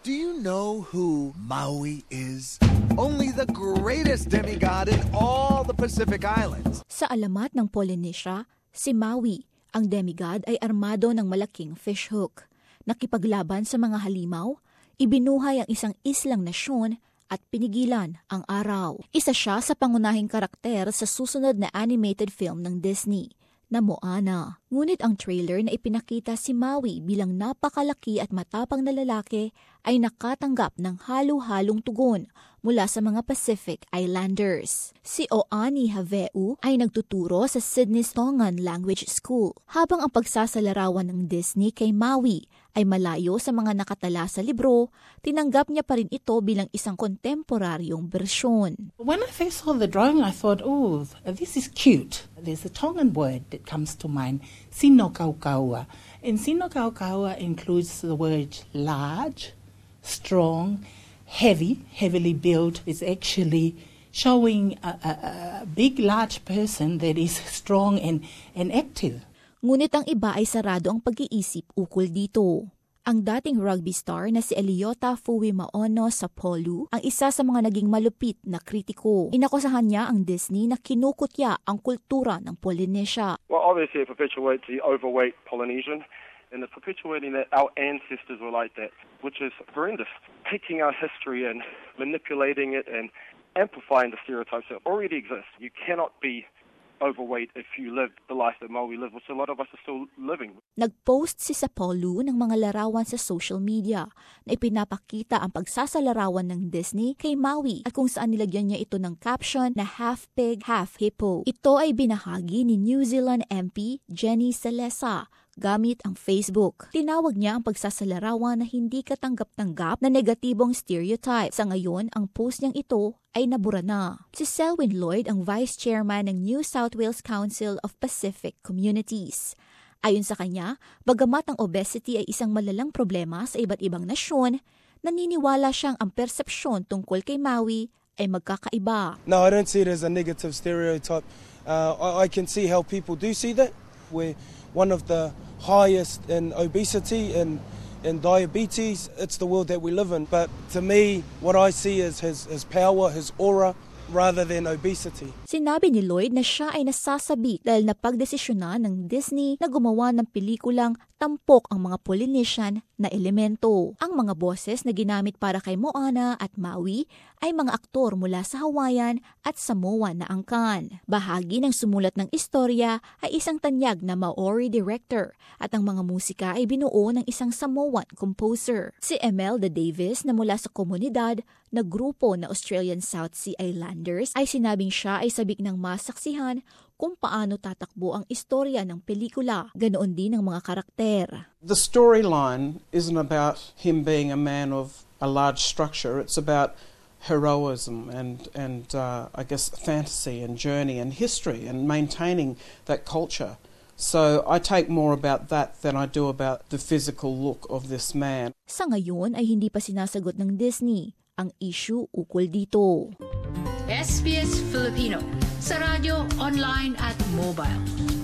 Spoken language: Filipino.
Do you know who Maui is? Only the greatest demigod in all the Pacific Islands. Sa alamat ng Polynesia, si Maui, ang demigod, ay armado ng malaking fishhook. Nakipaglaban sa mga halimaw, ibinuhay ang isang islang nasyon at pinigilan ang araw. Isa siya sa pangunahing karakter sa susunod na animated film ng Disney na Moana. Ngunit ang trailer na ipinakita si Maui bilang napakalaki at matapang na lalaki ay nakatanggap ng halo-halong tugon mula sa mga Pacific Islanders. Si Oani Haveu ay nagtuturo sa Sydney's Tongan Language School, habang ang pagsasalarawan ng Disney kay Maui ay malayo sa mga nakatala sa libro, tinanggap niya pa rin ito bilang isang kontemporaryong bersyon. When I first saw the drawing, I thought, oh, this is cute. There's a Tongan word that comes to mind, sinokaukaua. And sinokaukaua includes the word large, strong, heavily built. It's actually showing a big, large person that is strong and active. Ngunit ang iba ay sarado ang pag-iisip ukol dito. Ang dating rugby star na si Eliota Fuimaono Sapolu ang isa sa mga naging malupit na kritiko. Inakusahan niya ang Disney na kinukutya ang kultura ng Polynesia. Well, obviously it perpetuates the overweight Polynesian, and it's perpetuating that our ancestors were like that, which is horrendous. Taking our history and manipulating it and amplifying the stereotypes that already exist. You cannot be overweight if you live the life that Maui live, which a lot of us are still living. Nag-post si Sapolu ng mga larawan sa social media na ipinapakita ang pagsasalarawan ng Disney kay Maui at kung saan nilagyan niya ito ng caption na half pig, half hippo. Ito ay binahagi ni New Zealand MP Jenny Salesa gamit ang Facebook. Tinawag niya ang pagsasalarawan na hindi katanggap-tanggap na negatibong stereotype. Sa ngayon, ang post niyang ito ay nabura na. Si Selwyn Lloyd ang Vice Chairman ng New South Wales Council of Pacific Communities. Ayon sa kanya, bagamat ang obesity ay isang malalang problema sa iba't ibang nasyon, naniniwala siyang ang persepsyon tungkol kay Maui ay magkakaiba. No, I don't see it as a negative stereotype. I can see how people do see that. We're one of the highest in obesity and diabetes. It's the world that we live in. But to me, what I see is his power, his aura, rather than obesity. Sinabi ni Lloyd na siya ay nasasabik dahil napagdesisyonan ng Disney na gumawa ng pelikulang tampok ang mga Polynesian na elemento. Ang mga boses na ginamit para kay Moana at Maui ay mga aktor mula sa Hawaiian at Samoan na angkan. Bahagi ng sumulat ng istorya ay isang tanyag na Maori director at ang mga musika ay binuo ng isang Samoan composer. Si Imelda Davis na mula sa komunidad na grupo na Australian South Sea Islanders ay sinabing siya ay sabik ng masaksihan kung paano tatakbo ang istorya ng pelikula, ganoon din ang mga karakter. The storyline isn't about him being a man of a large structure. It's about heroism and I guess fantasy and journey and history and maintaining that culture. So I take more about that than I do about the physical look of this man. Sa ngayon ay hindi pa sinasagot ng Disney ang issue ukol dito. SBS Filipino sa radyo, online at mobile.